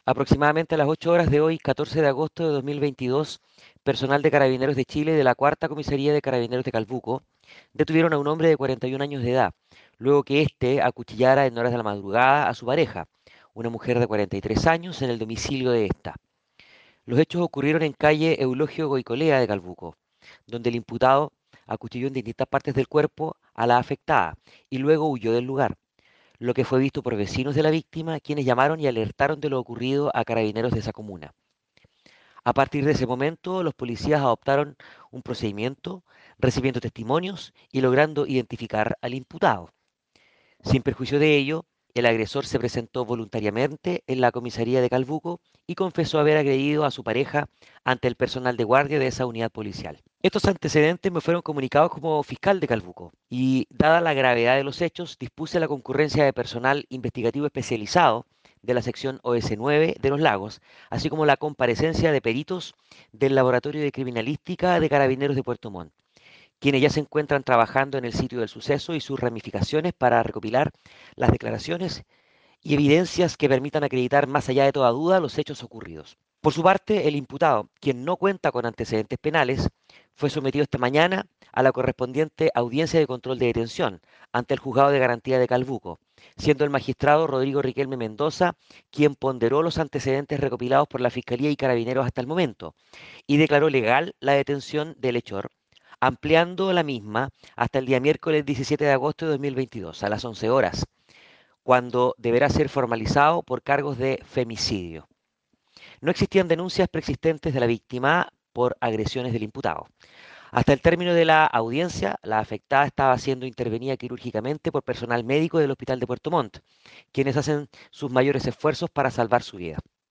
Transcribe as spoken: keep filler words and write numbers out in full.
Aproximadamente a las ocho horas de hoy, catorce de agosto de dos mil veintidós, personal de Carabineros de Chile de la Cuarta Comisaría de Carabineros de Calbuco detuvieron a un hombre de cuarenta y un años de edad, luego que éste acuchillara en horas de la madrugada a su pareja, una mujer de cuarenta y tres años, en el domicilio de esta. Los hechos ocurrieron en calle Eulogio Goicolea de Calbuco, donde el imputado acuchilló en distintas partes del cuerpo a la afectada y luego huyó del lugar, lo que fue visto por vecinos de la víctima, quienes llamaron y alertaron de lo ocurrido a carabineros de esa comuna. A partir de ese momento, los policías adoptaron un procedimiento, recibiendo testimonios y logrando identificar al imputado. Sin perjuicio de ello, el agresor se presentó voluntariamente en la comisaría de Calbuco y confesó haber agredido a su pareja ante el personal de guardia de esa unidad policial. Estos antecedentes me fueron comunicados como fiscal de Calbuco y, dada la gravedad de los hechos, dispuse la concurrencia de personal investigativo especializado de la sección O S nueve de Los Lagos, así como la comparecencia de peritos del Laboratorio de Criminalística de Carabineros de Puerto Montt, quienes ya se encuentran trabajando en el sitio del suceso y sus ramificaciones para recopilar las declaraciones y evidencias que permitan acreditar más allá de toda duda los hechos ocurridos. Por su parte, el imputado, quien no cuenta con antecedentes penales, fue sometido esta mañana a la correspondiente audiencia de control de detención ante el juzgado de garantía de Calbuco, siendo el magistrado Rodrigo Riquelme Mendoza quien ponderó los antecedentes recopilados por la Fiscalía y Carabineros hasta el momento y declaró legal la detención del hechor, ampliando la misma hasta el día miércoles diecisiete de agosto de dos mil veintidós a las once horas, cuando deberá ser formalizado por cargos de femicidio. No existían denuncias preexistentes de la víctima por agresiones del imputado. Hasta el término de la audiencia, la afectada estaba siendo intervenida quirúrgicamente por personal médico del Hospital de Puerto Montt, quienes hacen sus mayores esfuerzos para salvar su vida.